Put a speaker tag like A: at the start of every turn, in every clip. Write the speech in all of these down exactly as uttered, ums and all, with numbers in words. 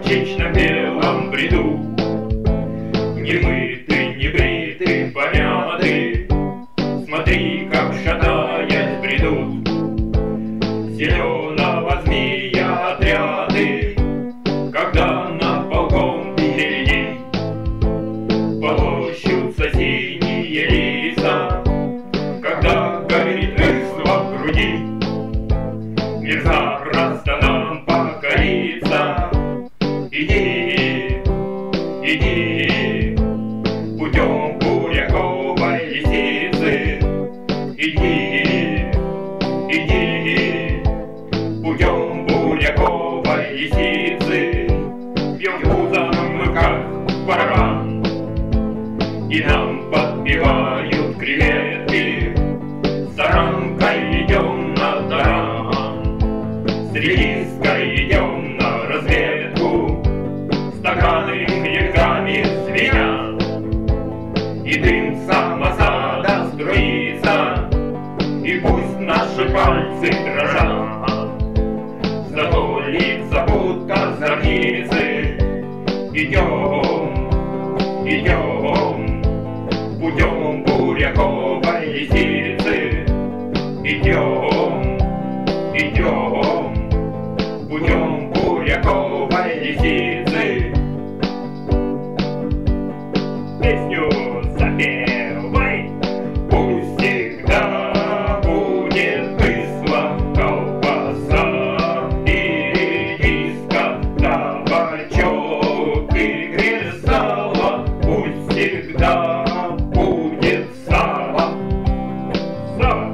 A: горчичном белом бреду. Немытый, небритый, помятый, смотри, как шатаясь бредут зеленого змея отряды, когда на полком впереди полощутся синие лица, когда горит рысло в груди. Мир запросто нам покорится. Иди, иди путем буряковой лисицы. Иди, иди путем буряковой лисицы. Бьем пузом, как барабан, и нам подпевают креветки. С таранкой идем на таран, с редиской идем на разведку. Стаканы книгами звенят, и дым самосада струится, и пусть наши пальцы дрожат, зато лица будто зорницы. Идем, идем путем буряковой лисицы. Идем, идем путем буряковой лисицы. Песню запевай, пусть всегда будет кисла колбаса и редиска, табачок и кресало. Пусть всегда будет сало. Сало.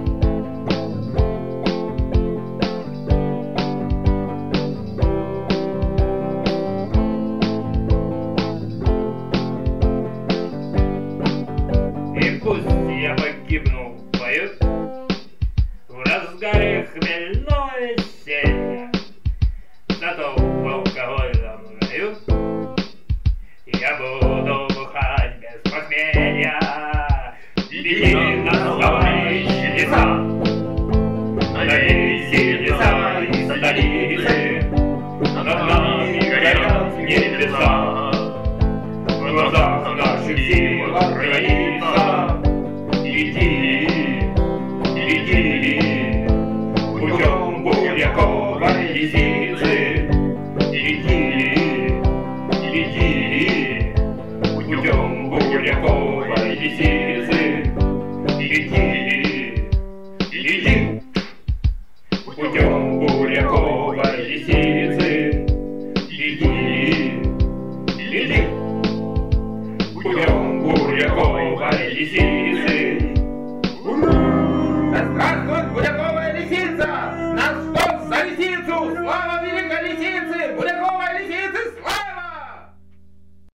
A: И пусть я погибну в бою в разгаре хмельного веселья, зато в алкогольном раю я буду бухать без похмелья. Веди нас, товарищи, леса, надеюсь, леса и столицы, над нами горят небеса, в глазах наших сил граница. Иди, иди путем буряковой лисицы. Иди, иди путем буряковой лисицы. Иди, иди путем буряковой лисицы. Иди, иди путем буряковой лисицы.